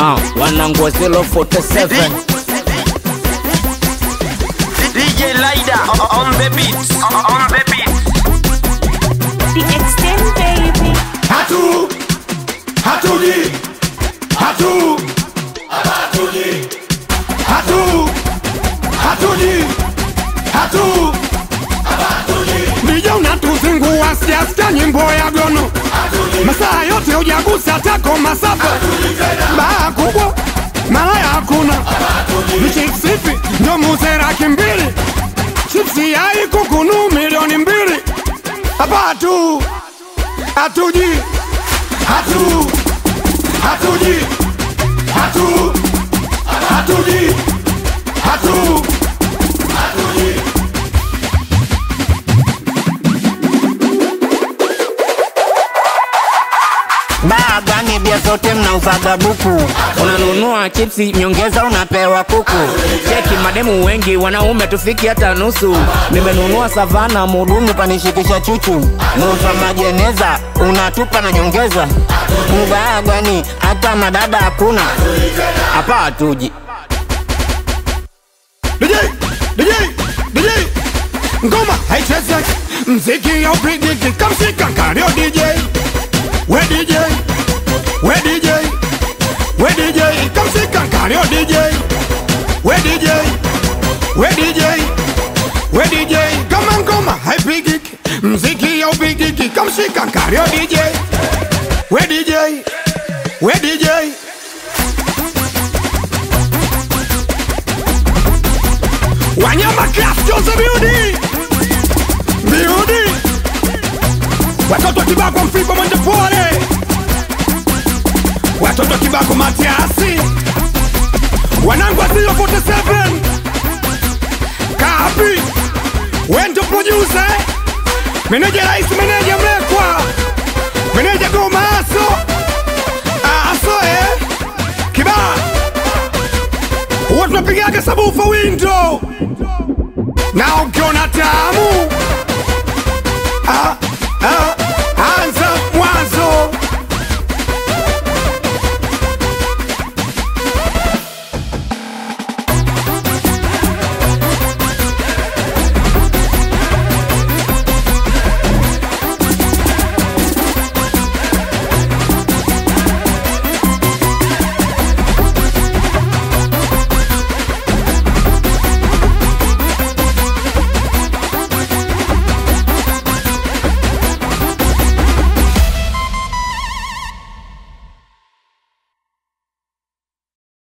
Wanangu 047 DJ Lida on the beat. On the beat. The extent baby. Hatuli Nija unatuzingua siaska nyimbo ya gono masaa yote ujagusa tako masafa baa kubwa malaya hakuna Vichipsifi ndio muzera kimbili Chipsi yai kukunu milioni 2 Hapa hatuji Bagani bia zote mnauzaga buku. Unanunua chipsi nyongeza unapewa kuku. Cheki mademu wengi wanaume tufiki hata nusu. Nimenunua savana mudumu panishikisha chuchu. Nufa majeneza unatupa na nyongeza. Bagani hata madada hakuna. Hapa hatuji. DJ ngoma haicheze mziki ya upigiki kamshika kario DJ We DJ kamshika kario DJ We DJ kama ngoma haipigiki mziki ya upigiki kamshika kario DJ We DJ Wanyama class Jose Beauty Watoto kibako mfipo mwende pole Watoto kibako Matiasi Wanangu wa 047 Kapi Wendo producer Meneja rais, meneja mlekwa Meneja goma aso Kiba Uwa tunapigaga sabufa window Na ukiona tamu